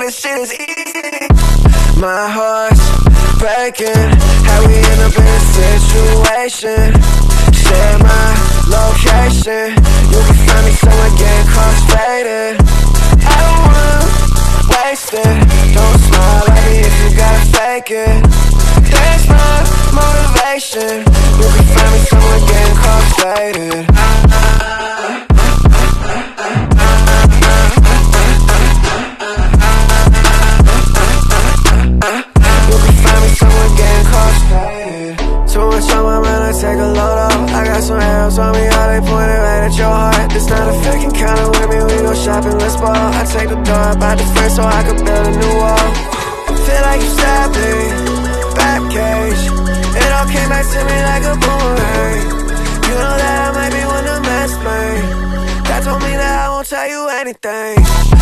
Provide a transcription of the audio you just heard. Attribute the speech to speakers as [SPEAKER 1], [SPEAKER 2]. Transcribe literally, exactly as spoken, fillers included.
[SPEAKER 1] this shit is easy. My heart's breaking, how we end up in a situation. Share my location, you can find me somewhere getting cross-faded. I don't wanna waste it, don't smile at me if you gotta fake it. That's my motivation, you can find me somewhere getting cross-faded. Take a load off, I got some arrows on me, all they pointed right at your heart. This not a faking kind of with me, we go shopping, let's ball. I take the door up out the front so I could build a new wall. Feel like you stabbed me, back cage. It all came back to me like a boomerang. You know that I might be one to mess, man. That told me that I won't tell you anything.